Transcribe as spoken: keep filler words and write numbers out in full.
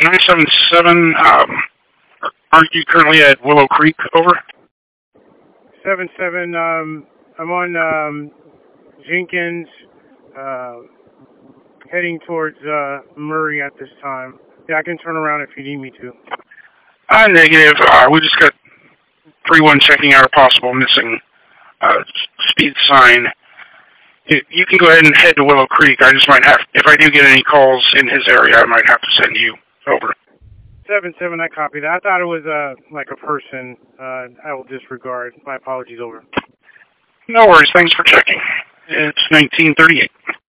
nine seven seven, um, aren't you currently at Willow Creek? Over. seven seven, um, I'm on um, Jenkins, uh, heading towards uh, Murray at this time. Yeah, I can turn around if you need me to. Uh, negative. Uh, we just got three one checking out a possible missing uh, speed sign. You, you can go ahead and head to Willow Creek. I just might have, if I do get any calls in his area, I might have to send you over. seven seven, I copy that. I thought it was uh, like a person. Uh, I will disregard. My apologies, over. No worries. Thanks for checking. It's nineteen thirty-eight.